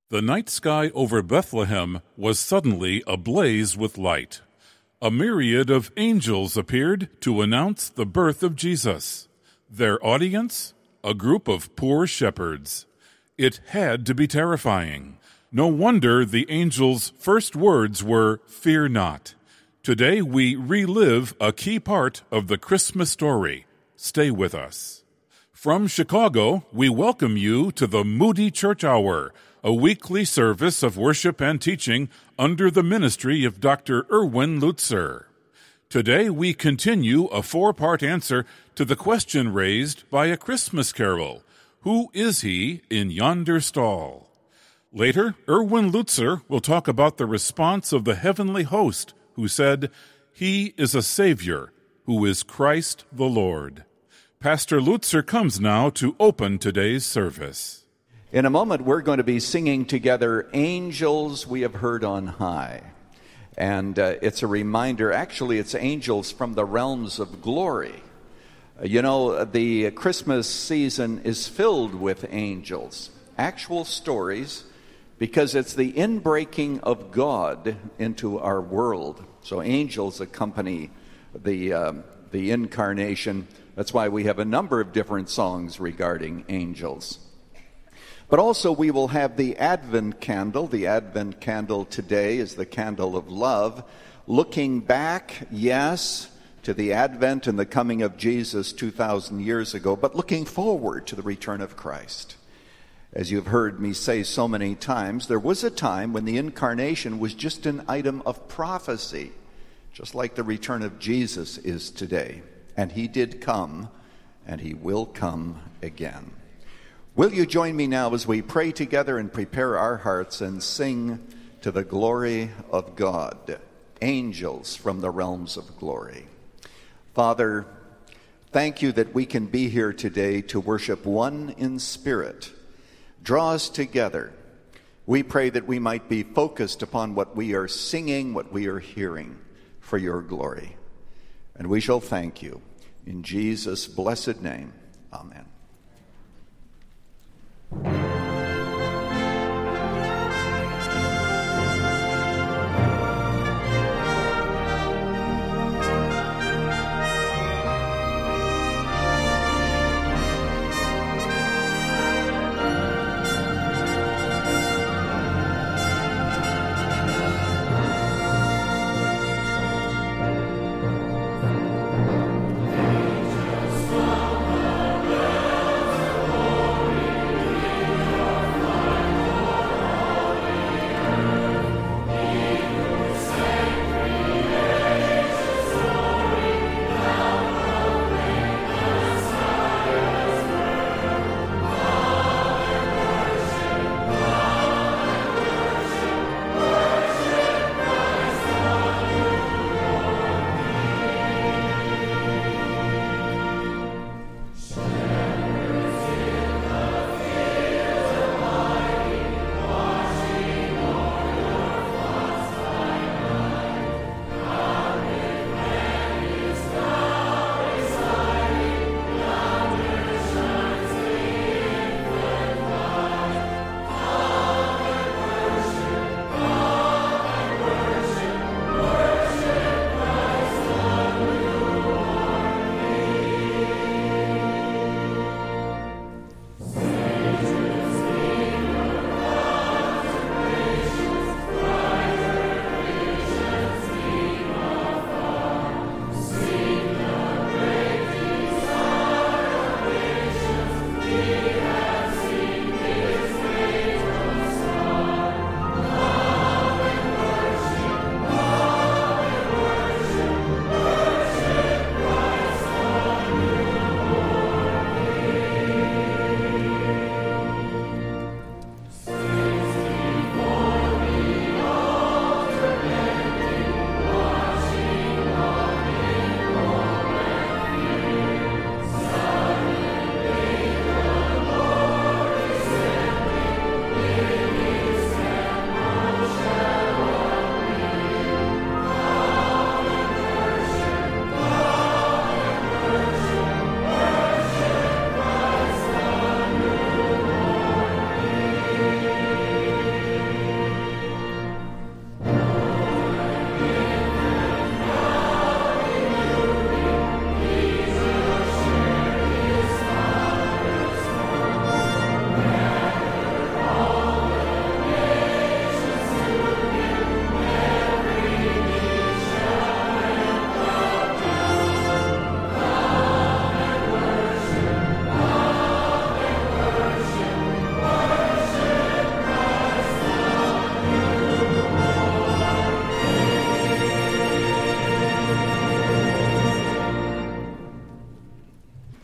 The night sky over Bethlehem was suddenly ablaze with light. A myriad of angels appeared to announce the birth of Jesus. Their audience? A group of poor shepherds. It had to be terrifying. No wonder the angels' first words were, "Fear not." Today we relive a key part of the Christmas story. Stay with us. From Chicago, we welcome you to the Moody Church Hour, a weekly service of worship and teaching under the ministry of Dr. Erwin Lutzer. Today we continue a four-part answer to the question raised by A Christmas Carol, "Who is he in yonder stall?" Later, Erwin Lutzer will talk about the response of the heavenly host who said, "He is a Savior, who is Christ the Lord." Pastor Lutzer comes now to open today's service. In a moment, we're going to be singing together, "Angels We Have Heard on High." And it's a reminder, actually, it's angels from the realms of glory. The Christmas season is filled with angels, actual stories, because it's the inbreaking of God into our world. So angels accompany the incarnation. That's why we have a number of different songs regarding angels. But also we will have the Advent candle. The Advent candle today is the candle of love, looking back, yes, to the advent and the coming of Jesus 2,000 years ago, but looking forward to the return of Christ. As you've heard me say so many times, there was a time when the incarnation was just an item of prophecy, just like the return of Jesus is today. And he did come, and he will come again. Will you join me now as we pray together and prepare our hearts and sing to the glory of God, angels from the realms of glory. Father, thank you that we can be here today to worship one in spirit. Draw us together. We pray that we might be focused upon what we are singing, what we are hearing for your glory. And we shall thank you. In Jesus' blessed name, amen.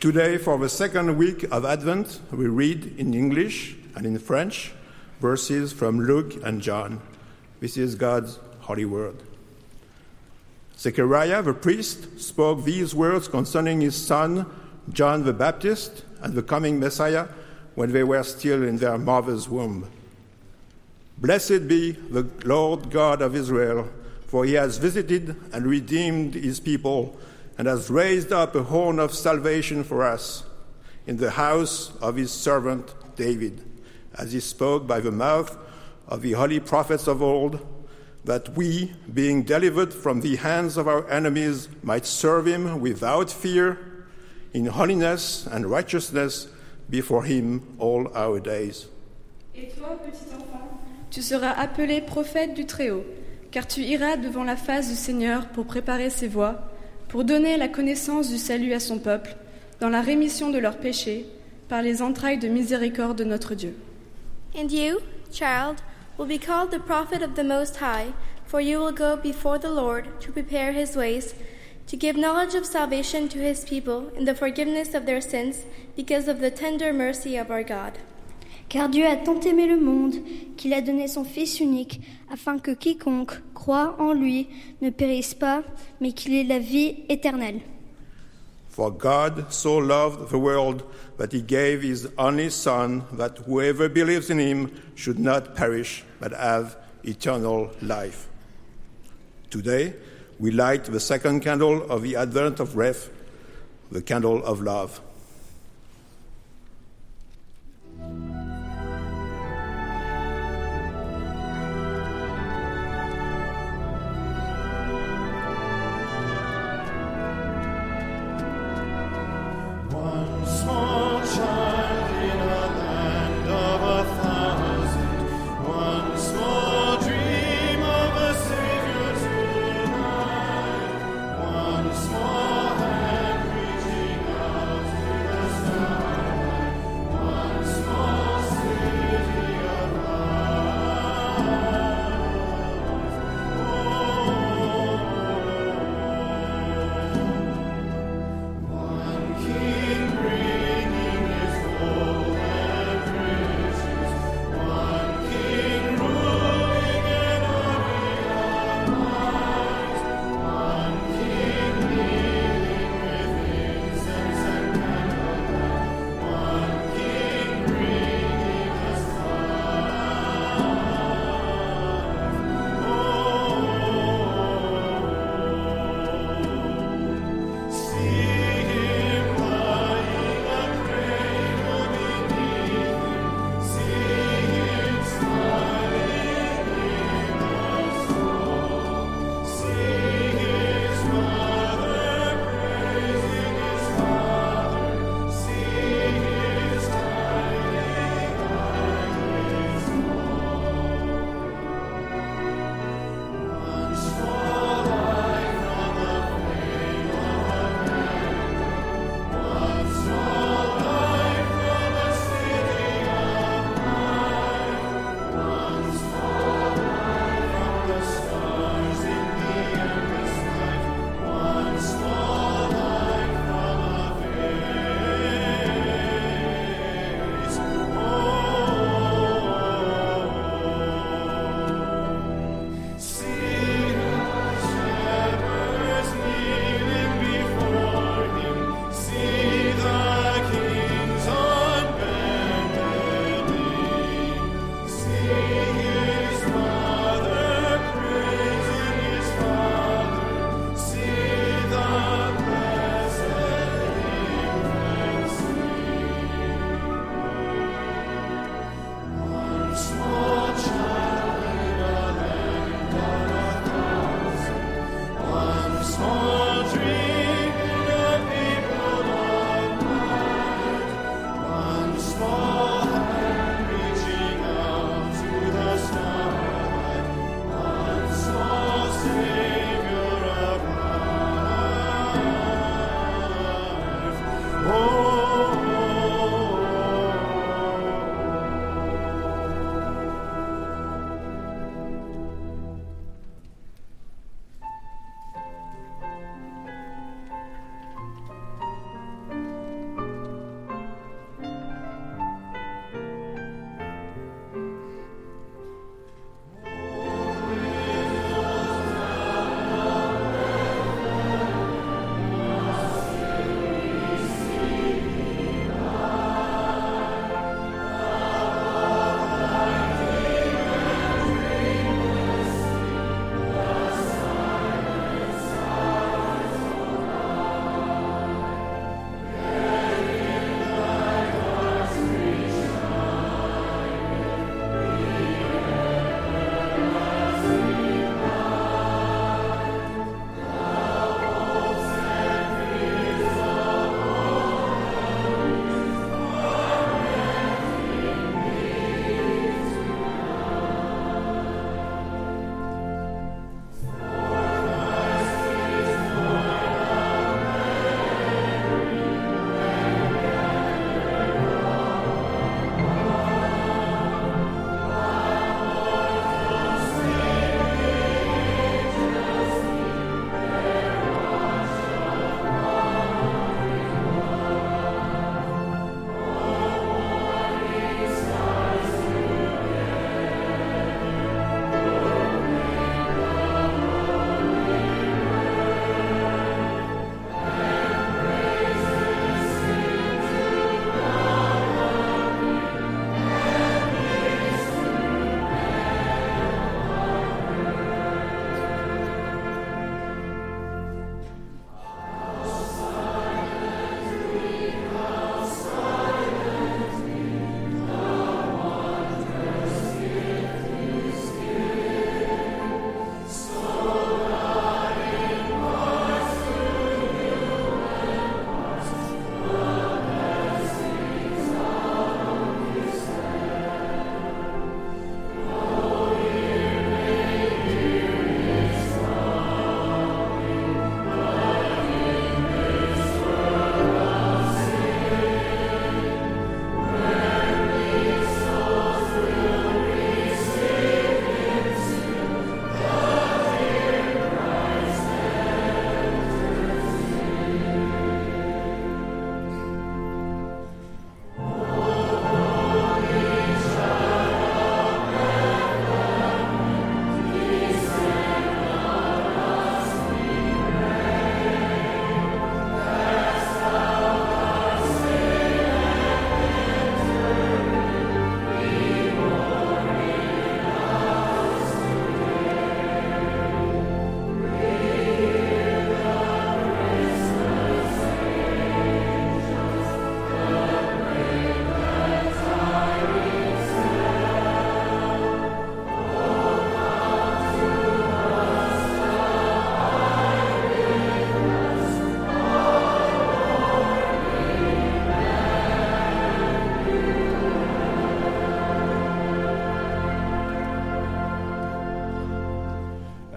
Today, for the second week of Advent, we read in English and in French verses from Luke and John. This is God's holy word. Zechariah the priest spoke these words concerning his son, John the Baptist, and the coming Messiah when they were still in their mother's womb. Blessed be the Lord God of Israel, for he has visited and redeemed his people and has raised up a horn of salvation for us in the house of his servant David, as he spoke by the mouth of the holy prophets of old, that we, being delivered from the hands of our enemies, might serve him without fear, in holiness and righteousness before him all our days. Et toi, petit enfant, tu seras appelé prophète du Très-Haut, car tu iras devant la face du Seigneur pour préparer ses voies, pour donner la connaissance du salut à son peuple, dans la rémission de leurs péchés, par les entrailles de miséricorde de notre Dieu. And you, child, will be called the prophet of the Most High, for you will go before the Lord to prepare his ways, to give knowledge of salvation to his people and the forgiveness of their sins, because of the tender mercy of our God. Car Dieu a tant aimé le monde qu'il a donné son Fils unique, afin que quiconque croit en lui ne périsse pas, mais qu'il ait la vie éternelle. For God so loved the world that he gave his only Son, that whoever believes in him should not perish, but have eternal life. Today, we light the second candle of the Advent of Wreath, the candle of love.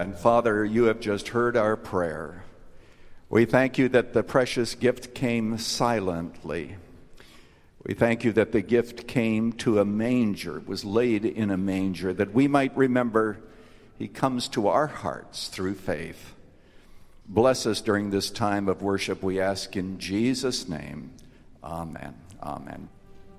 And Father, you have just heard our prayer. We thank you that the precious gift came silently. We thank you that the gift came to a manger, was laid in a manger, that we might remember he comes to our hearts through faith. Bless us during this time of worship, we ask in Jesus' name. Amen. Amen.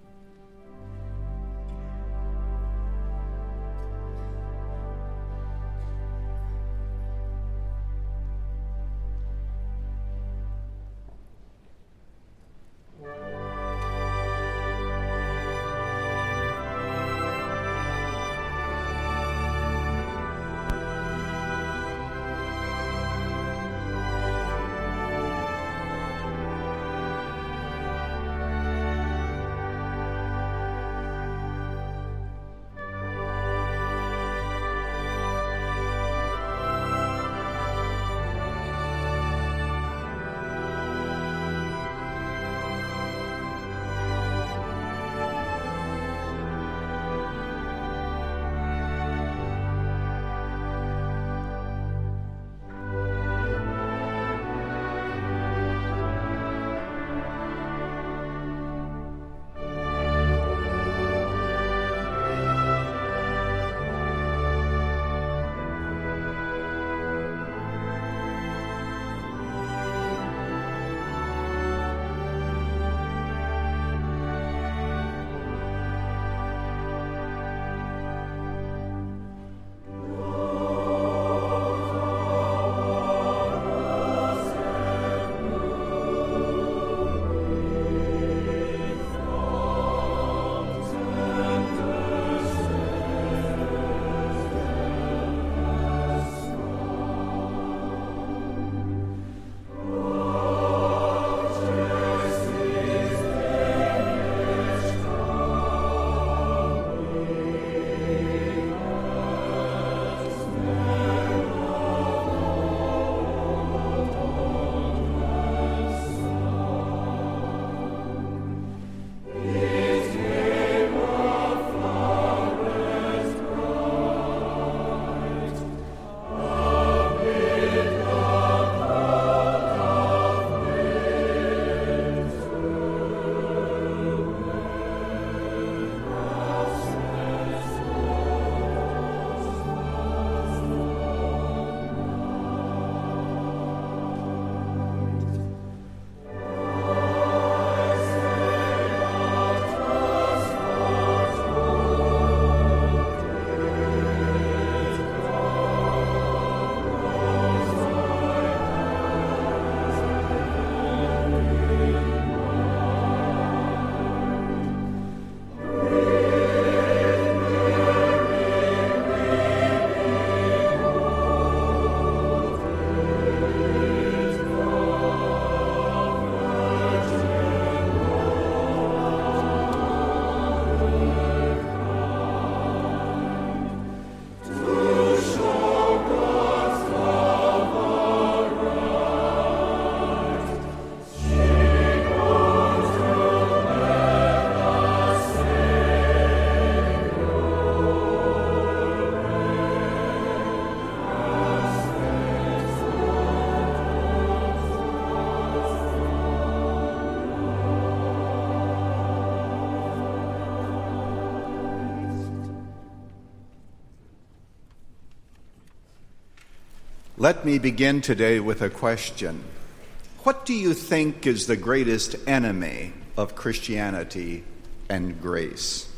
Let me begin today with a question. What do you think is the greatest enemy of Christianity and grace?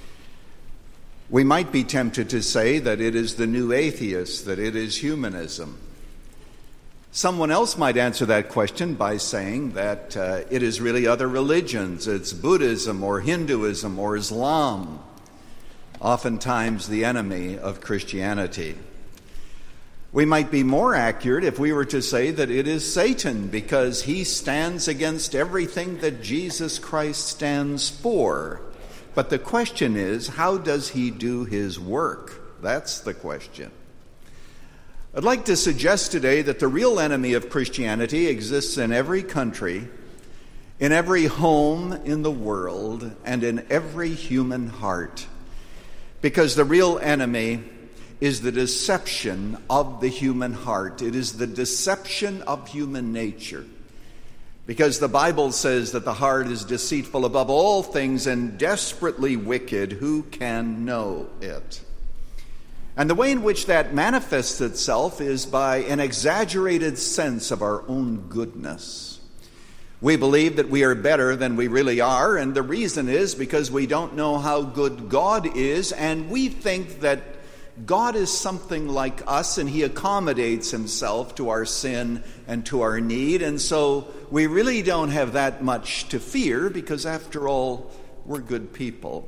We might be tempted to say that it is the new atheist, that it is humanism. Someone else might answer that question by saying that it is really other religions. It's Buddhism or Hinduism or Islam, oftentimes the enemy of Christianity. We might be more accurate if we were to say that it is Satan, because he stands against everything that Jesus Christ stands for. But the question is, how does he do his work? That's the question. I'd like to suggest today that the real enemy of Christianity exists in every country, in every home in the world, and in every human heart. Because the real enemy is the deception of the human heart. It is the deception of human nature. Because the Bible says that the heart is deceitful above all things and desperately wicked. Who can know it? And the way in which that manifests itself is by an exaggerated sense of our own goodness. We believe that we are better than we really are, and the reason is because we don't know how good God is, and we think that God is something like us, and he accommodates himself to our sin and to our need, and so we really don't have that much to fear because, after all, we're good people.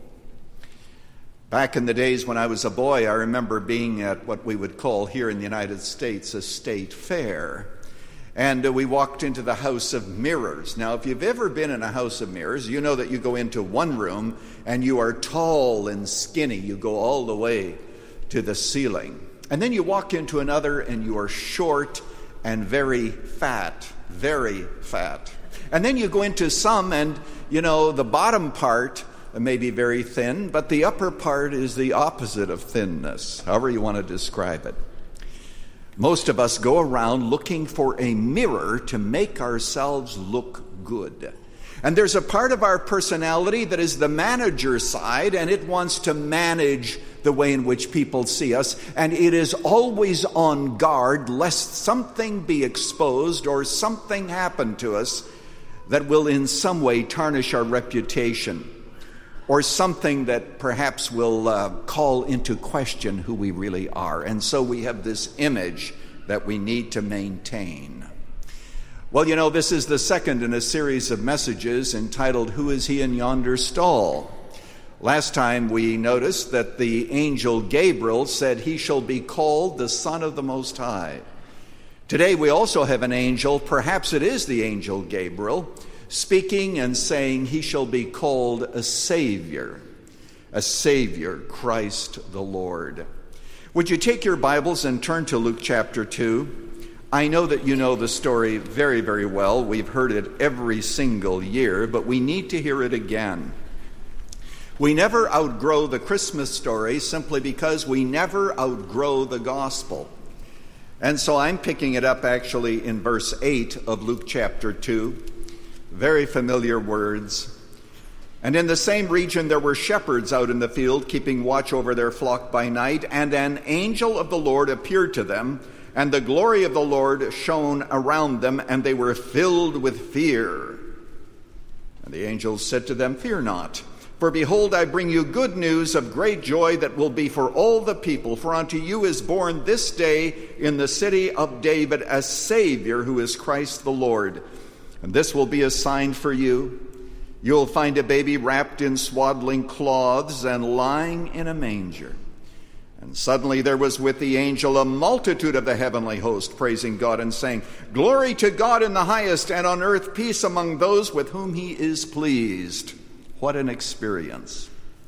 Back in the days when I was a boy, I remember being at what we would call here in the United States a state fair. And we walked into the House of Mirrors. Now, if you've ever been in a House of Mirrors, you know that you go into one room and you are tall and skinny. You go all the way to the ceiling. And then you walk into another and you are short and very fat, very fat. And then you go into some and, you know, the bottom part may be very thin, but the upper part is the opposite of thinness, however you want to describe it. Most of us go around looking for a mirror to make ourselves look good. And there's a part of our personality that is the manager side, and it wants to manage the way in which people see us, and it is always on guard lest something be exposed or something happen to us that will in some way tarnish our reputation, or something that perhaps will call into question who we really are. And so we have this image that we need to maintain. Well, you know, this is the second in a series of messages entitled, Who is He in Yonder Stall? Last time we noticed that the angel Gabriel said he shall be called the Son of the Most High. Today we also have an angel, perhaps it is the angel Gabriel, speaking and saying he shall be called a Savior, Christ the Lord. Would you take your Bibles and turn to Luke chapter 2? I know that you know the story very, very well. We've heard it every single year, but we need to hear it again. We never outgrow the Christmas story simply because we never outgrow the gospel. And so I'm picking it up actually in verse 8 of Luke chapter 2. Very familiar words. And in the same region there were shepherds out in the field, keeping watch over their flock by night, and an angel of the Lord appeared to them, and the glory of the Lord shone around them, and they were filled with fear. And the angel said to them, Fear not, for behold, I bring you good news of great joy that will be for all the people. For unto you is born this day in the city of David a Savior, who is Christ the Lord. And this will be a sign for you. You'll find a baby wrapped in swaddling cloths and lying in a manger. And suddenly there was with the angel a multitude of the heavenly host, praising God and saying, Glory to God in the highest, and on earth peace among those with whom he is pleased. What an experience.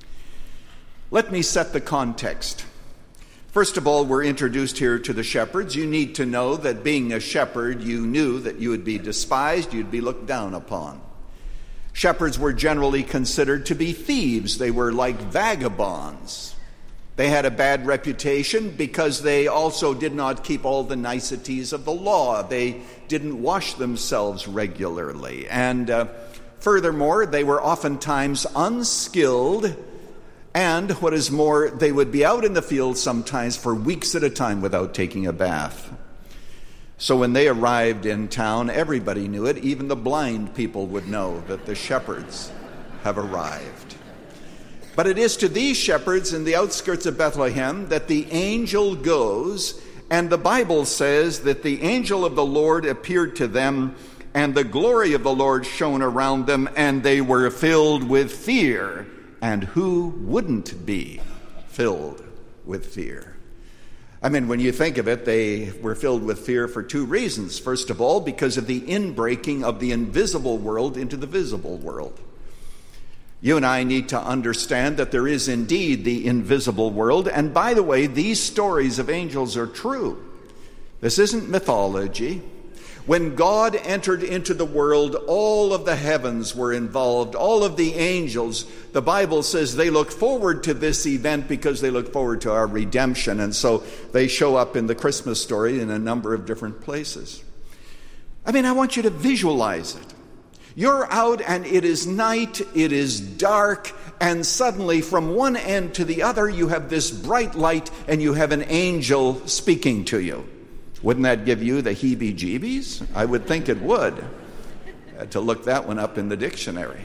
Let me set the context. First of all, we're introduced here to the shepherds. You need to know that being a shepherd, you knew that you would be despised, you'd be looked down upon. Shepherds were generally considered to be thieves. They were like vagabonds. They had a bad reputation because they also did not keep all the niceties of the law. They didn't wash themselves regularly. And furthermore, they were oftentimes unskilled. And what is more, they would be out in the field sometimes for weeks at a time without taking a bath. So when they arrived in town, everybody knew it. Even the blind people would know that the shepherds have arrived. But it is to these shepherds in the outskirts of Bethlehem that the angel goes, and the Bible says that the angel of the Lord appeared to them, and the glory of the Lord shone around them, and they were filled with fear. And who wouldn't be filled with fear? I mean, when you think of it, they were filled with fear for two reasons. First of all, because of the inbreaking of the invisible world into the visible world. You and I need to understand that there is indeed the invisible world. And by the way, these stories of angels are true. This isn't mythology. When God entered into the world, all of the heavens were involved, all of the angels. The Bible says they look forward to this event because they look forward to our redemption. And so they show up in the Christmas story in a number of different places. I mean, I want you to visualize it. You're out and it is night, it is dark, and suddenly from one end to the other you have this bright light and you have an angel speaking to you. Wouldn't that give you the heebie-jeebies? I would think it would. I had to look that one up in the dictionary.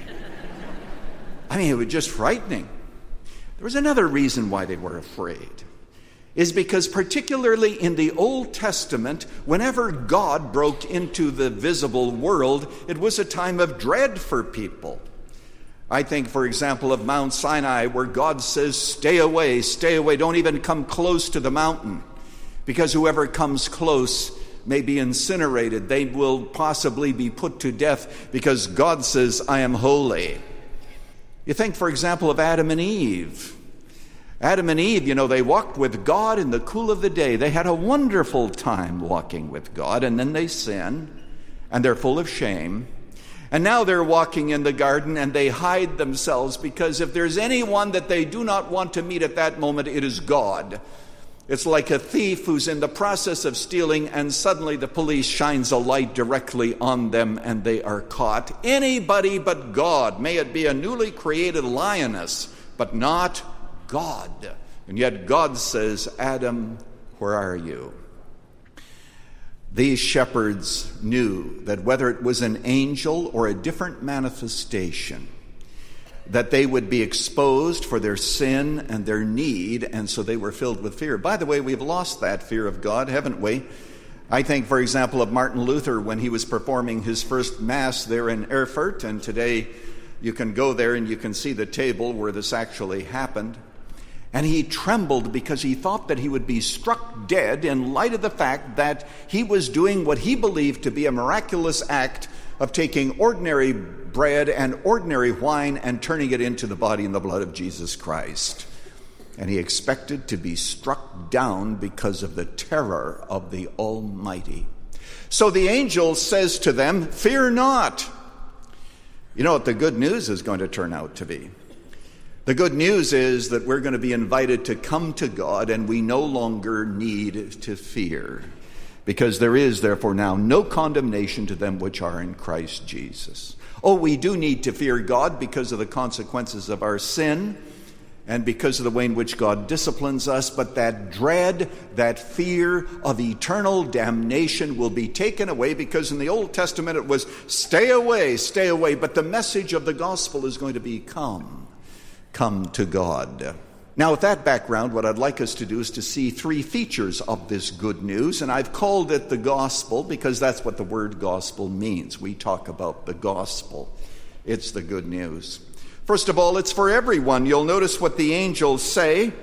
I mean, it was just frightening. There was another reason why they were afraid. Is because particularly in the Old Testament, whenever God broke into the visible world, it was a time of dread for people. I think, for example, of Mount Sinai, where God says, stay away, don't even come close to the mountain. Because whoever comes close may be incinerated. They will possibly be put to death because God says, I am holy. You think, for example, of Adam and Eve. Adam and Eve, they walked with God in the cool of the day. They had a wonderful time walking with God, and then they sin, and they're full of shame. And now they're walking in the garden, and they hide themselves, because if there's anyone that they do not want to meet at that moment, it is God. It's like a thief who's in the process of stealing, and suddenly the police shines a light directly on them, and they are caught. Anybody but God. May it be a newly created lioness, but not God. And yet God says, Adam, where are you? These shepherds knew that whether it was an angel or a different manifestation, that they would be exposed for their sin and their need, and so they were filled with fear. By the way, we've lost that fear of God, haven't we? I think, for example, of Martin Luther when he was performing his first Mass there in Erfurt, and today you can go there and you can see the table where this actually happened. And he trembled because he thought that he would be struck dead in light of the fact that he was doing what he believed to be a miraculous act of taking ordinary bread and ordinary wine and turning it into the body and the blood of Jesus Christ. And he expected to be struck down because of the terror of the Almighty. So the angel says to them, fear not. You know what the good news is going to turn out to be? The good news is that we're going to be invited to come to God, and we no longer need to fear, because there is therefore now no condemnation to them which are in Christ Jesus. Oh, we do need to fear God because of the consequences of our sin and because of the way in which God disciplines us, but that dread, that fear of eternal damnation will be taken away, because in the Old Testament it was stay away, but the message of the gospel is going to be come to God. Now, with that background, what I'd like us to do is to see three features of this good news, and I've called it the gospel because that's what the word gospel means. We talk about the gospel. It's the good news. First of all, it's for everyone. You'll notice what the angels say.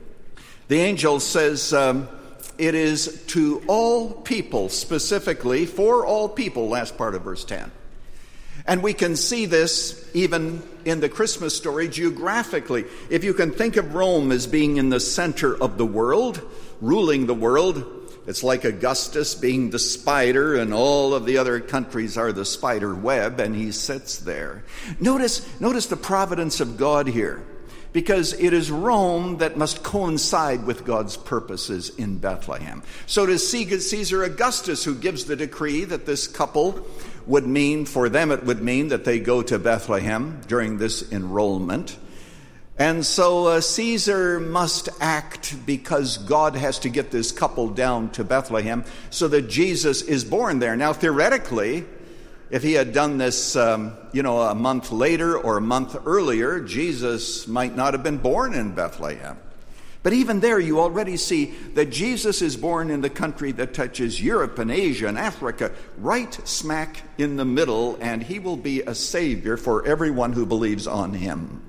The angel says it is to all people, specifically for all people, last part of verse 10. And we can see this even in the Christmas story geographically. If you can think of Rome as being in the center of the world, ruling the world, it's like Augustus being the spider and all of the other countries are the spider web, and he sits there. Notice the providence of God here, because it is Rome that must coincide with God's purposes in Bethlehem. So it is Caesar Augustus who gives the decree that this couple would mean, for them it would mean that they go to Bethlehem during this enrollment. And so Caesar must act because God has to get this couple down to Bethlehem so that Jesus is born there. Now, theoretically, if he had done this, a month later or a month earlier, Jesus might not have been born in Bethlehem. But even there, you already see that Jesus is born in the country that touches Europe and Asia and Africa, right smack in the middle, and he will be a savior for everyone who believes on him.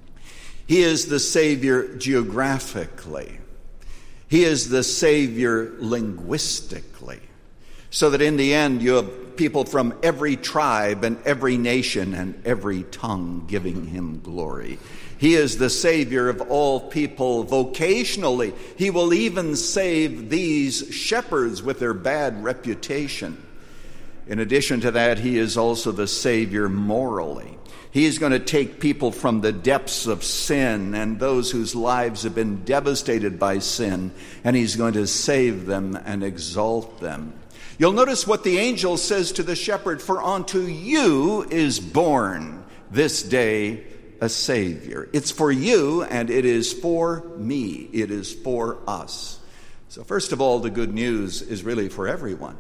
He is the savior geographically. He is the savior linguistically. So that in the end, you have people from every tribe and every nation and every tongue giving him glory. He is the Savior of all people vocationally. He will even save these shepherds with their bad reputation. In addition to that, he is also the Savior morally. He is going to take people from the depths of sin and those whose lives have been devastated by sin, and he's going to save them and exalt them. You'll notice what the angel says to the shepherd, "For unto you is born this day a Savior." It's for you, and it is for me. It is for us. So first of all, the good news is really for everyone.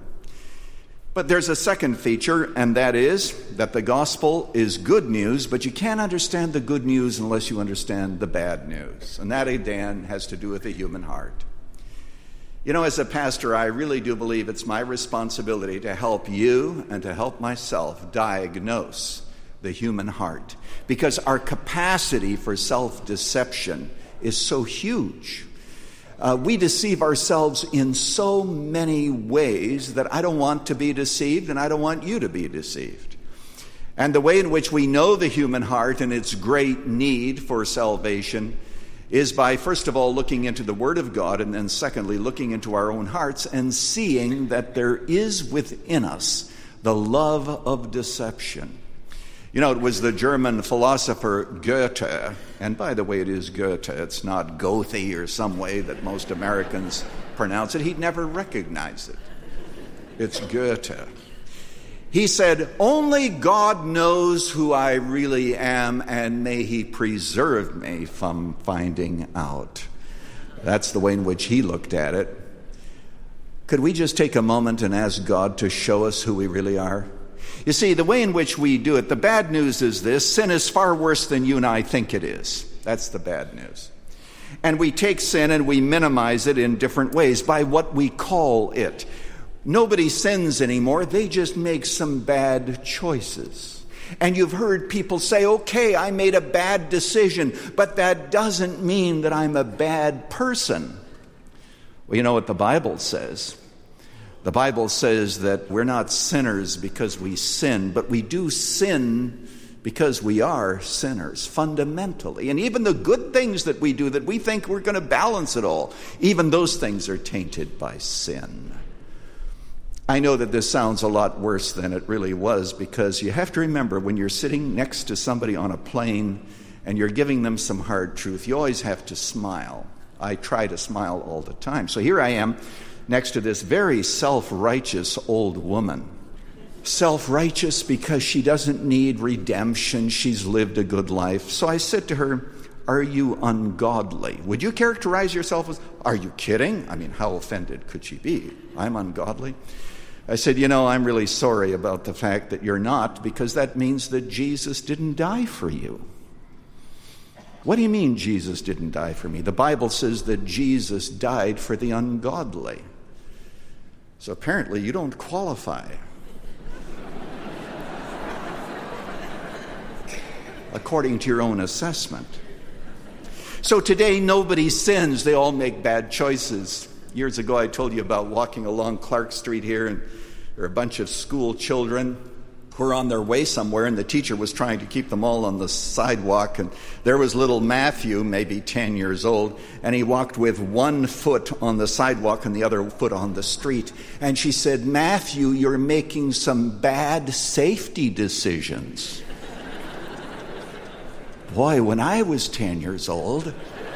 But there's a second feature, and that is that the gospel is good news, but you can't understand the good news unless you understand the bad news. And that, again, has to do with the human heart. You know, as a pastor, I really do believe it's my responsibility to help you and to help myself diagnose the human heart, because our capacity for self-deception is so huge. We deceive ourselves in so many ways that I don't want to be deceived, and I don't want you to be deceived. And the way in which we know the human heart and its great need for salvation is by, first of all, looking into the Word of God, and then secondly, looking into our own hearts and seeing that there is within us the love of deception. You know, it was the German philosopher Goethe, and by the way, it is Goethe, it's not Goethe or some way that most Americans pronounce it. He'd never recognize it. It's Goethe. He said, "Only God knows who I really am, and may he preserve me from finding out." That's the way in which he looked at it. Could we just take a moment and ask God to show us who we really are? You see, the way in which we do it, the bad news is this: sin is far worse than you and I think it is. That's the bad news. And we take sin and we minimize it in different ways by what we call it. Nobody sins anymore. They just make some bad choices. And you've heard people say, "Okay, I made a bad decision, but that doesn't mean that I'm a bad person." Well, you know what the Bible says? The Bible says that we're not sinners because we sin, but we do sin because we are sinners, fundamentally. And even the good things that we do that we think we're going to balance it all, even those things are tainted by sin. I know that this sounds a lot worse than it really was, because you have to remember, when you're sitting next to somebody on a plane and you're giving them some hard truth, you always have to smile. I try to smile all the time. So here I am, next to this very self-righteous old woman. Self-righteous because she doesn't need redemption. She's lived a good life. So I said to her, "Are you ungodly?" Would you characterize yourself as, "Are you kidding?" I mean, how offended could she be? I'm ungodly? I said, "You know, I'm really sorry about the fact that you're not, because that means that Jesus didn't die for you." "What do you mean Jesus didn't die for me?" "The Bible says that Jesus died for the ungodly." So apparently you don't qualify. According to your own assessment. So today nobody sins, they all make bad choices. Years ago I told you about walking along Clark Street here, and there were a bunch of school children who were on their way somewhere, and the teacher was trying to keep them all on the sidewalk, and there was little Matthew, maybe 10 years old, and he walked with one foot on the sidewalk and the other foot on the street. And she said, "Matthew, you're making some bad safety decisions." Boy, when I was 10 years old,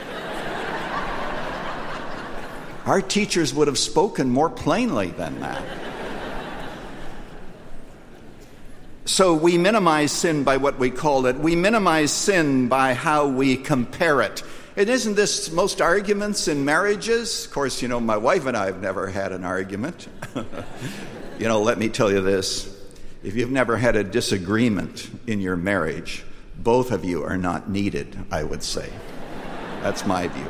our teachers would have spoken more plainly than that. So we minimize sin by what we call it. We minimize sin by how we compare it. And isn't this most arguments in marriages? Of course, you know, my wife and I have never had an argument. You know, let me tell you this. If you've never had a disagreement in your marriage, both of you are not needed, I would say. That's my view.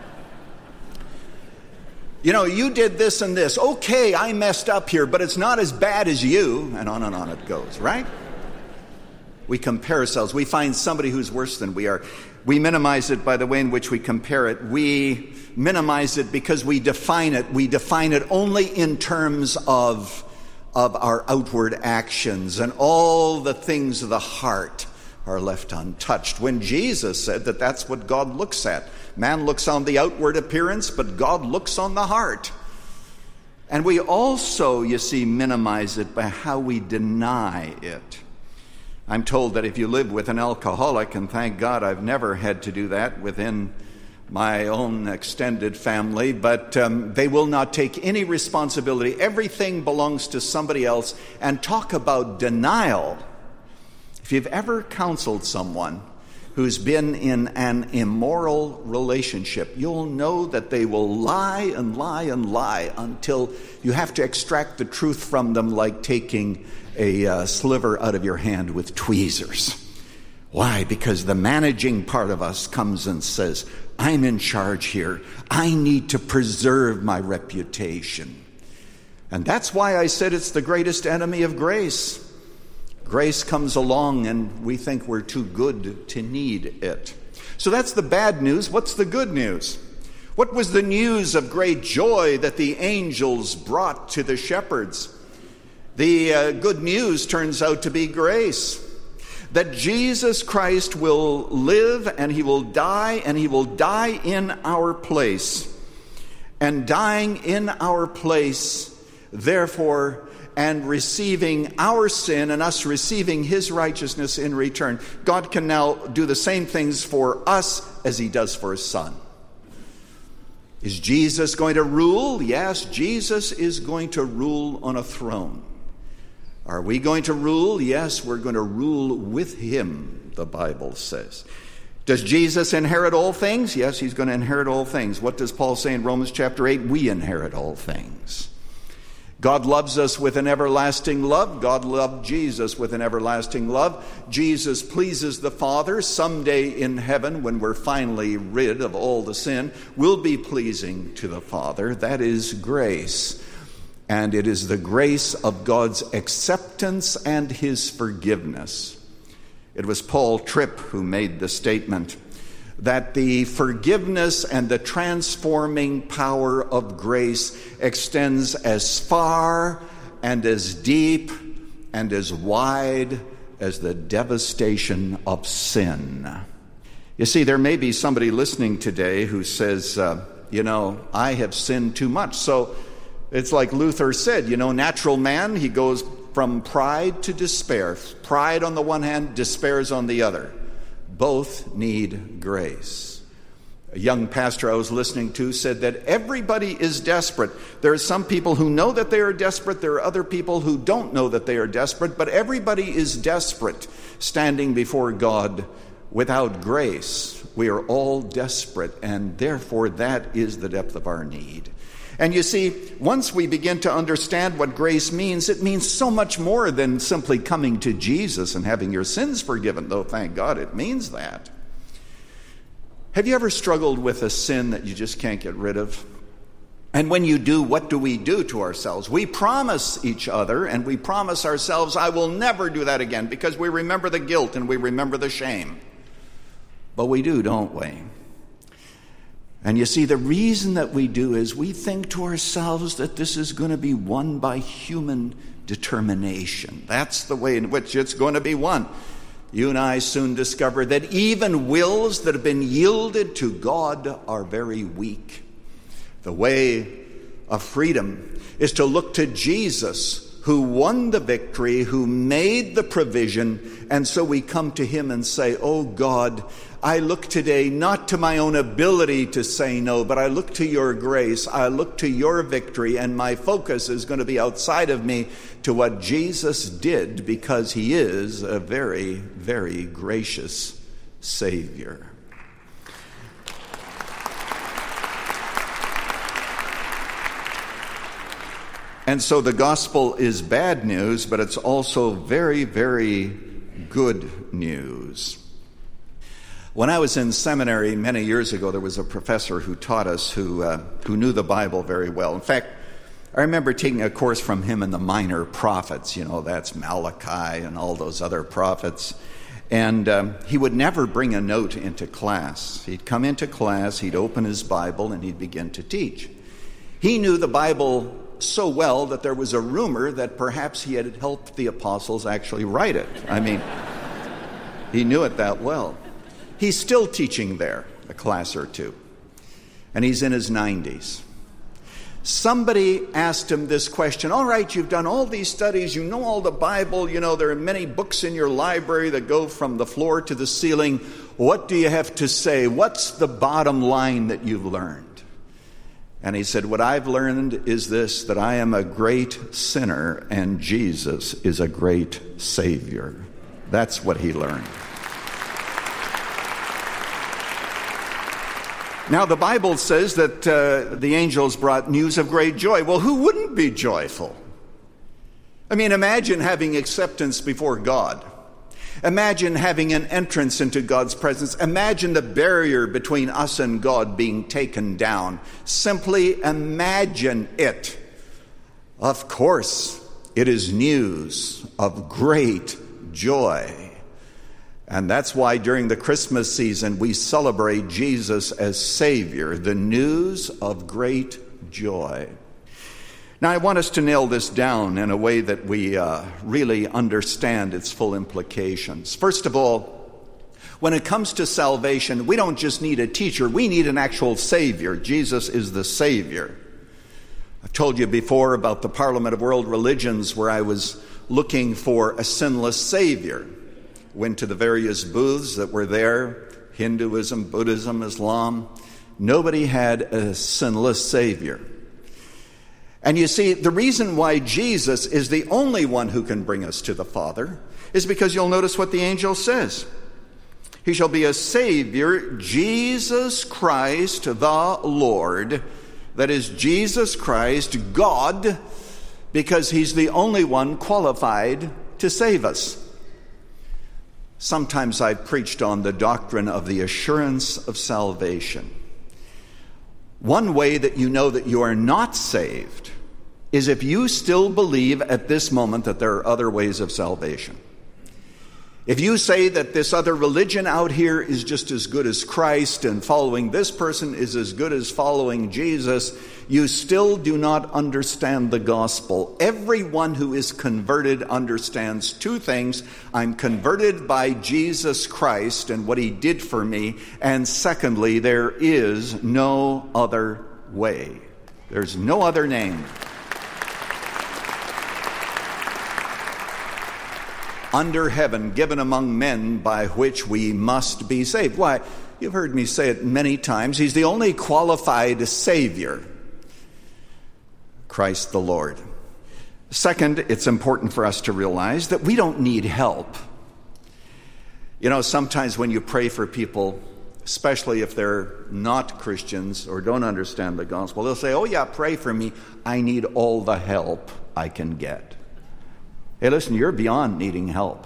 You know, you did this and this. Okay, I messed up here, but it's not as bad as you. And on it goes, right? We compare ourselves. We find somebody who's worse than we are. We minimize it by the way in which we compare it. We minimize it because we define it. We define it only in terms of our outward actions, and all the things of the heart are left untouched. When Jesus said that that's what God looks at. Man looks on the outward appearance, but God looks on the heart. And we also, you see, minimize it by how we deny it. I'm told that if you live with an alcoholic, and thank God I've never had to do that within my own extended family, but they will not take any responsibility. Everything belongs to somebody else. And talk about denial. If you've ever counseled someone who's been in an immoral relationship, you'll know that they will lie and lie and lie until you have to extract the truth from them, like taking a sliver out of your hand with tweezers. Why? Because the managing part of us comes and says, I'm in charge here. I need to preserve my reputation. And that's why I said it's the greatest enemy of grace. Grace comes along and we think we're too good to need it. So that's the bad news. What's the good news? What was the news of great joy that the angels brought to the shepherds? The good news turns out to be grace. That Jesus Christ will live and he will die, and he will die in our place. And dying in our place, therefore, and receiving our sin and us receiving his righteousness in return, God can now do the same things for us as he does for his son. Is Jesus going to rule? Yes, Jesus is going to rule on a throne. Are we going to rule? Yes, we're going to rule with him, the Bible says. Does Jesus inherit all things? Yes, he's going to inherit all things. What does Paul say in Romans chapter 8? We inherit all things. God loves us with an everlasting love. God loved Jesus with an everlasting love. Jesus pleases the Father. Someday in heaven, when we're finally rid of all the sin, we'll be pleasing to the Father. That is grace. And it is the grace of God's acceptance and his forgiveness. It was Paul Tripp who made the statement that the forgiveness and the transforming power of grace extends as far and as deep and as wide as the devastation of sin. You see, there may be somebody listening today who says, I have sinned too much. So it's like Luther said, natural man, he goes from pride to despair. Pride on the one hand, despair's on the other. Both need grace. A young pastor I was listening to said that everybody is desperate. There are some people who know that they are desperate. There are other people who don't know that they are desperate. But everybody is desperate standing before God without grace. We are all desperate, and therefore that is the depth of our need. And you see, once we begin to understand what grace means, it means so much more than simply coming to Jesus and having your sins forgiven, though thank God it means that. Have you ever struggled with a sin that you just can't get rid of? And when you do, what do we do to ourselves? We promise each other and we promise ourselves, I will never do that again, because we remember the guilt and we remember the shame. But we do, don't we? And you see, the reason that we do is we think to ourselves that this is going to be won by human determination. That's the way in which it's going to be won. You and I soon discover that even wills that have been yielded to God are very weak. The way of freedom is to look to Jesus, who won the victory, who made the provision, and so we come to him and say, oh God, I look today not to my own ability to say no, but I look to your grace, I look to your victory, and my focus is going to be outside of me to what Jesus did, because he is a very, very gracious Savior. And so the gospel is bad news, but it's also very, very good news. When I was in seminary many years ago, there was a professor who taught us who knew the Bible very well. In fact, I remember taking a course from him in the minor prophets. That's Malachi and all those other prophets. And he would never bring a note into class. He'd come into class, he'd open his Bible, and he'd begin to teach. He knew the Bible so well that there was a rumor that perhaps he had helped the apostles actually write it. I mean, he knew it that well. He's still teaching there, a class or two, and he's in his 90s. Somebody asked him this question. All right, you've done all these studies, you know all the Bible, you know there are many books in your library that go from the floor to the ceiling. What do you have to say? What's the bottom line that you've learned? And he said, what I've learned is this, that I am a great sinner and Jesus is a great Savior. That's what he learned. Now, the Bible says that the angels brought news of great joy. Well, who wouldn't be joyful? I mean, imagine having acceptance before God. Imagine having an entrance into God's presence. Imagine the barrier between us and God being taken down. Simply imagine it. Of course, it is news of great joy. And that's why during the Christmas season we celebrate Jesus as Savior, the news of great joy. Now I want us to nail this down in a way that we really understand its full implications. First of all, when it comes to salvation, we don't just need a teacher, we need an actual Savior. Jesus is the Savior. I've told you before about the Parliament of World Religions where I was looking for a sinless Savior. Went to the various booths that were there, Hinduism, Buddhism, Islam. Nobody had a sinless Savior. And you see, the reason why Jesus is the only one who can bring us to the Father is because you'll notice what the angel says. He shall be a Savior, Jesus Christ the Lord. That is Jesus Christ, God, because he's the only one qualified to save us. Sometimes I've preached on the doctrine of the assurance of salvation. One way that you know that you are not saved is if you still believe at this moment that there are other ways of salvation. If you say that this other religion out here is just as good as Christ and following this person is as good as following Jesus, you still do not understand the gospel. Everyone who is converted understands two things. I'm converted by Jesus Christ and what he did for me. And secondly, there is no other way. There's no other name under heaven given among men by which we must be saved. Why? You've heard me say it many times. He's the only qualified Savior, Christ the Lord. Second, it's important for us to realize that we don't need help. You know, sometimes when you pray for people, especially if they're not Christians or don't understand the gospel, they'll say, oh yeah, pray for me. I need all the help I can get. Hey, listen, you're beyond needing help.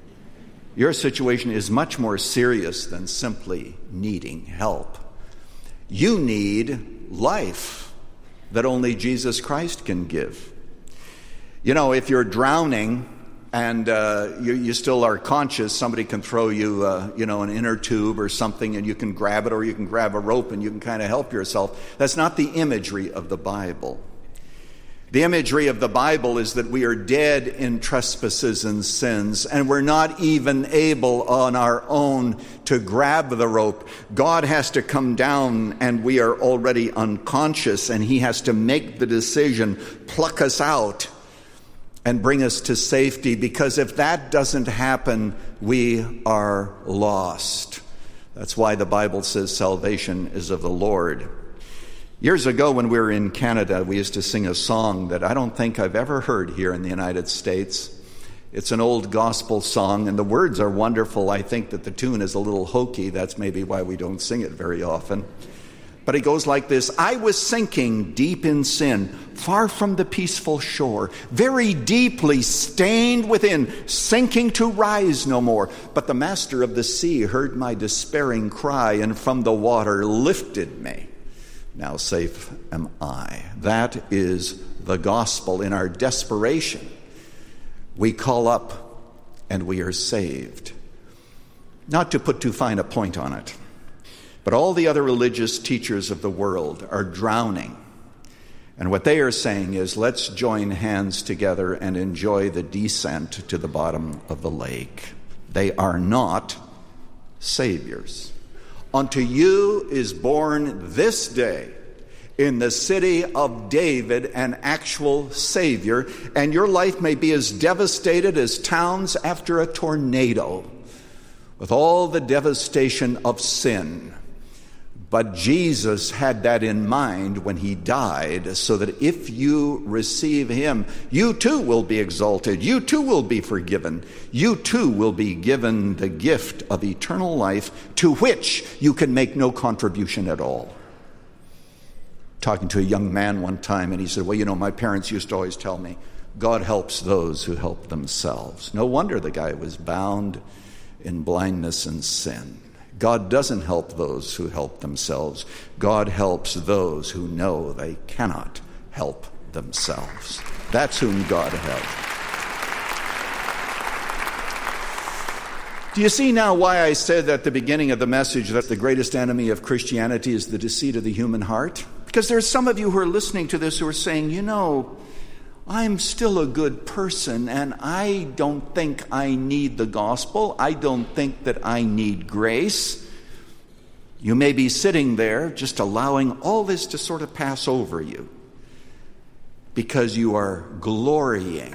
Your situation is much more serious than simply needing help. You need life that only Jesus Christ can give. You know, if you're drowning and you still are conscious, somebody can throw you, an inner tube or something and you can grab it, or you can grab a rope and you can kind of help yourself. That's not the imagery of the Bible. The imagery of the Bible is that we are dead in trespasses and sins, and we're not even able on our own to grab the rope. God has to come down, and we are already unconscious, and he has to make the decision, pluck us out, and bring us to safety, because if that doesn't happen, we are lost. That's why the Bible says salvation is of the Lord. Years ago when we were in Canada, we used to sing a song that I don't think I've ever heard here in the United States. It's an old gospel song, and the words are wonderful. I think that the tune is a little hokey. That's maybe why we don't sing it very often. But it goes like this: I was sinking deep in sin, far from the peaceful shore, very deeply stained within, sinking to rise no more. But the master of the sea heard my despairing cry, and from the water lifted me. Now safe am I. That is the gospel. In our desperation, we call up and we are saved. Not to put too fine a point on it, but all the other religious teachers of the world are drowning. And what they are saying is, let's join hands together and enjoy the descent to the bottom of the lake. They are not saviors. Unto you is born this day in the city of David, an actual Savior, and your life may be as devastated as towns after a tornado, with all the devastation of sin. But Jesus had that in mind when he died, so that if you receive him, you too will be exalted. You too will be forgiven. You too will be given the gift of eternal life, to which you can make no contribution at all. Talking to a young man one time, and he said, well, my parents used to always tell me, God helps those who help themselves. No wonder the guy was bound in blindness and sin. God doesn't help those who help themselves. God helps those who know they cannot help themselves. That's whom God helps. Do you see now why I said at the beginning of the message that the greatest enemy of Christianity is the deceit of the human heart? Because there's some of you who are listening to this who are saying, I'm still a good person, and I don't think I need the gospel. I don't think that I need grace. You may be sitting there just allowing all this to sort of pass over you because you are glorying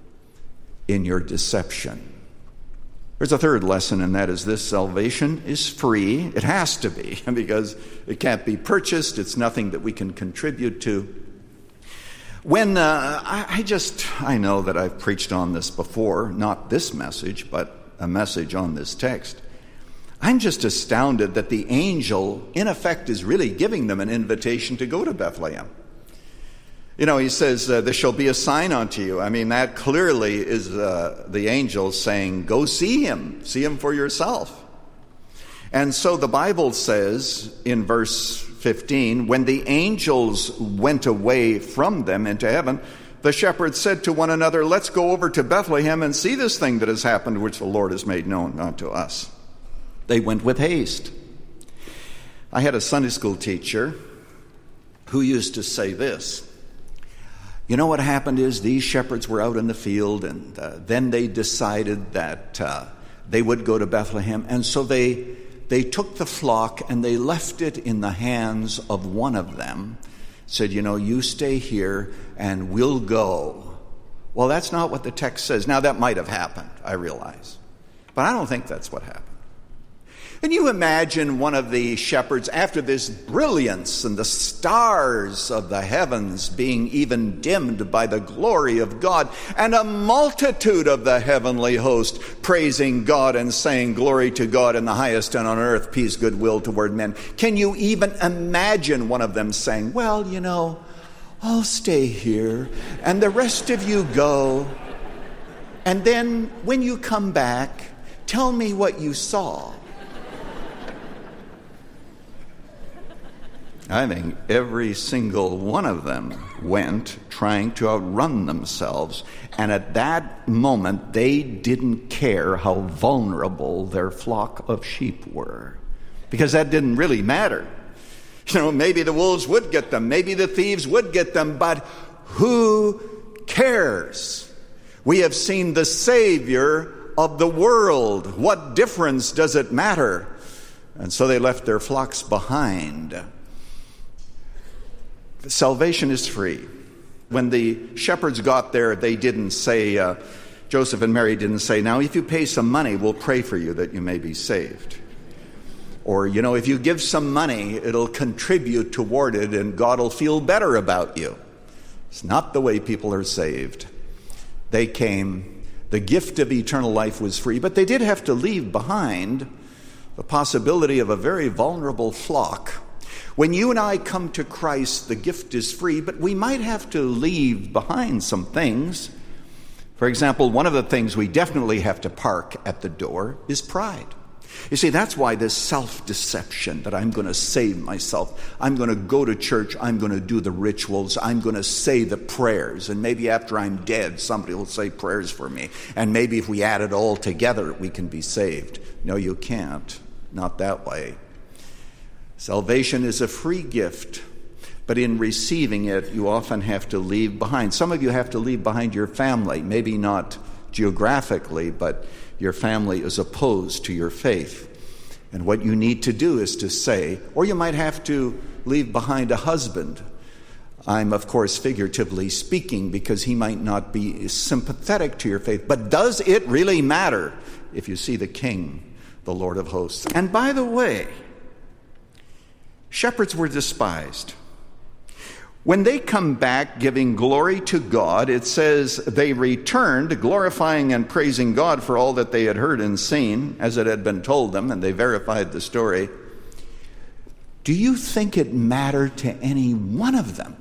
in your deception. There's a third lesson, and that is this: salvation is free. It has to be, because it can't be purchased. It's nothing that we can contribute to. When I know that I've preached on this before, not this message, but a message on this text. I'm just astounded that the angel, in effect, is really giving them an invitation to go to Bethlehem. He says, there shall be a sign unto you. That clearly is the angel saying, go see him for yourself. And so the Bible says in verse 15, when the angels went away from them into heaven, the shepherds said to one another, let's go over to Bethlehem and see this thing that has happened, which the Lord has made known unto us. They went with haste. I had a Sunday school teacher who used to say this: what happened is these shepherds were out in the field, and then they decided that they would go to Bethlehem, and so they took the flock and they left it in the hands of one of them, said, you stay here and we'll go. Well, that's not what the text says. Now, that might have happened, I realize, but I don't think that's what happened. And you imagine one of the shepherds, after this brilliance and the stars of the heavens being even dimmed by the glory of God, and a multitude of the heavenly host praising God and saying, glory to God in the highest, and on earth peace, goodwill toward men. Can you even imagine one of them saying, well, I'll stay here and the rest of you go, and then when you come back, tell me what you saw? I think every single one of them went trying to outrun themselves. And at that moment, they didn't care how vulnerable their flock of sheep were, because that didn't really matter. Maybe the wolves would get them. Maybe the thieves would get them. But who cares? We have seen the Savior of the world. What difference does it matter? And so they left their flocks behind. Salvation is free. When the shepherds got there, they didn't say, Joseph and Mary didn't say, now if you pay some money, we'll pray for you that you may be saved. Or, if you give some money, it'll contribute toward it and God will feel better about you. It's not the way people are saved. They came. The gift of eternal life was free, but they did have to leave behind the possibility of a very vulnerable flock. When you and I come to Christ, the gift is free, but we might have to leave behind some things. For example, one of the things we definitely have to park at the door is pride. You see, that's why this self-deception that I'm going to save myself, I'm going to go to church, I'm going to do the rituals, I'm going to say the prayers, and maybe after I'm dead, somebody will say prayers for me, and maybe if we add it all together, we can be saved. No, you can't. Not that way. Salvation is a free gift, but in receiving it, you often have to leave behind. Some of you have to leave behind your family, maybe not geographically, but your family is opposed to your faith. And what you need to do is to say, or you might have to leave behind a husband. I'm, of course, figuratively speaking because he might not be sympathetic to your faith. But does it really matter if you see the King, the Lord of hosts? And by the way, shepherds were despised. When they come back giving glory to God, it says they returned glorifying and praising God for all that they had heard and seen, as it had been told them, and they verified the story. Do you think it mattered to any one of them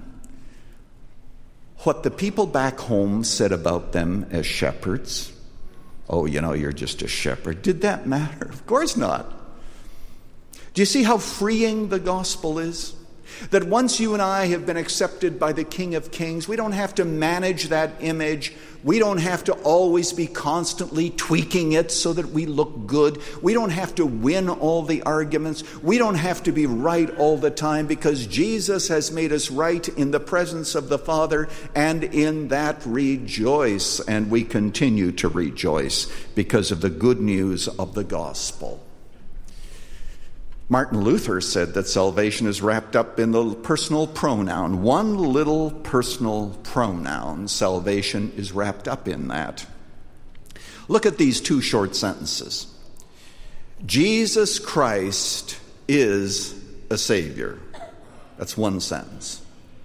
what the people back home said about them as shepherds? Oh, you're just a shepherd. Did that matter? Of course not. Do you see how freeing the gospel is? That once you and I have been accepted by the King of Kings, we don't have to manage that image. We don't have to always be constantly tweaking it so that we look good. We don't have to win all the arguments. We don't have to be right all the time, because Jesus has made us right in the presence of the Father, and in that rejoice. And we continue to rejoice because of the good news of the gospel. Martin Luther said that salvation is wrapped up in the personal pronoun. One little personal pronoun, salvation is wrapped up in that. Look at these two short sentences. Jesus Christ is a Savior. That's one sentence.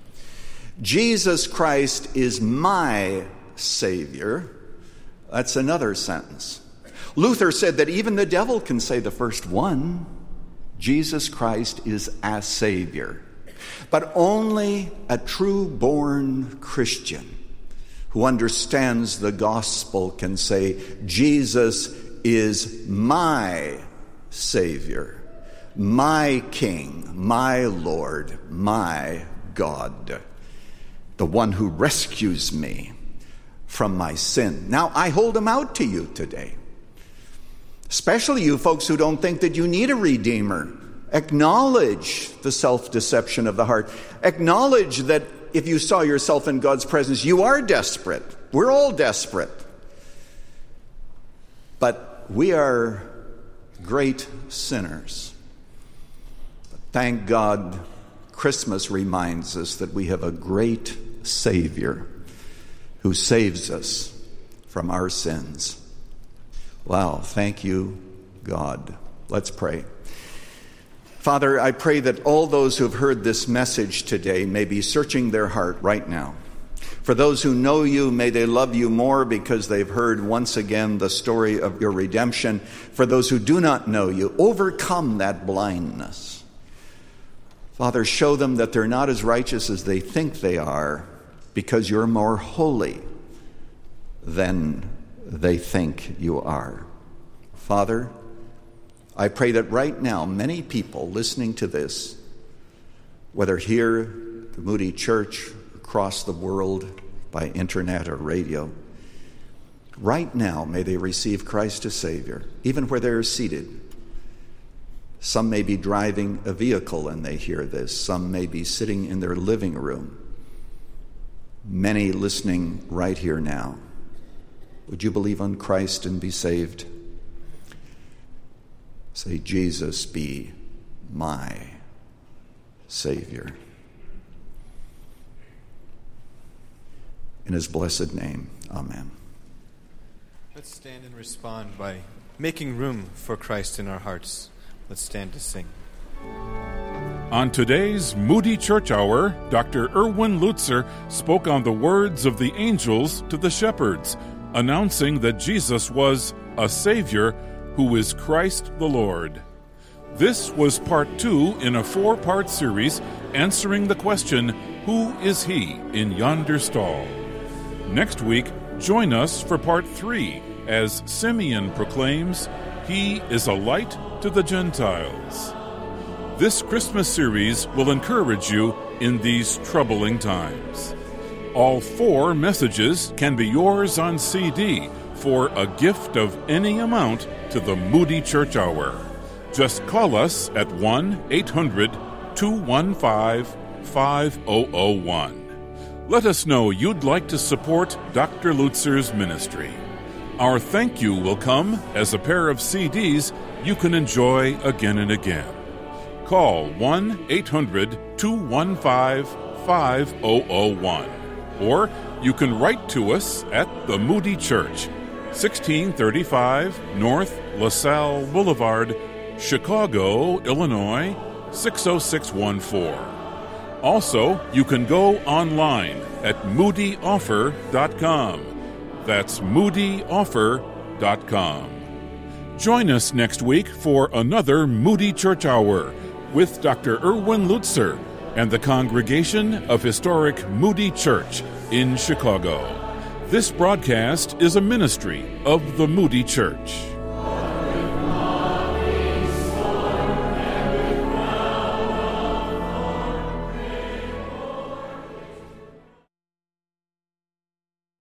Jesus Christ is my Savior. That's another sentence. Luther said that even the devil can say the first one. Jesus Christ is a Savior. But only a true-born Christian who understands the gospel can say, Jesus is my Savior, my King, my Lord, my God, the one who rescues me from my sin. Now, I hold him out to you today. Especially you folks who don't think that you need a Redeemer. Acknowledge the self-deception of the heart. Acknowledge that if you saw yourself in God's presence, you are desperate. We're all desperate. But we are great sinners. But thank God, Christmas reminds us that we have a great Savior who saves us from our sins. Wow, thank you, God. Let's pray. Father, I pray that all those who have heard this message today may be searching their heart right now. For those who know you, may they love you more because they've heard once again the story of your redemption. For those who do not know you, overcome that blindness. Father, show them that they're not as righteous as they think they are because you're more holy than they think you are. Father, I pray that right now many people listening to this, whether here, the Moody Church, across the world, by internet or radio, right now may they receive Christ as Savior, even where they're seated. Some may be driving a vehicle and they hear this. Some may be sitting in their living room. Many listening right here now. Would you believe on Christ and be saved? Say, Jesus, be my Savior. In his blessed name, amen. Let's stand and respond by making room for Christ in our hearts. Let's stand to sing. On today's Moody Church Hour, Dr. Erwin Lutzer spoke on the words of the angels to the shepherds, announcing that Jesus was a Savior who is Christ the Lord. This was part 2 in a 4-part series answering the question, who is he in yonder stall? Next week, join us for part 3 as Simeon proclaims, he is a light to the Gentiles. This Christmas series will encourage you in these troubling times. All 4 messages can be yours on CD for a gift of any amount to the Moody Church Hour. Just call us at 1-800-215-5001. Let us know you'd like to support Dr. Lutzer's ministry. Our thank you will come as a pair of CDs you can enjoy again and again. Call 1-800-215-5001. Or you can write to us at the Moody Church, 1635 North LaSalle Boulevard, Chicago, Illinois, 60614. Also, you can go online at moodyoffer.com. That's moodyoffer.com. Join us next week for another Moody Church Hour with Dr. Erwin Lutzer and the congregation of historic Moody Church in Chicago. This broadcast is a ministry of the Moody Church.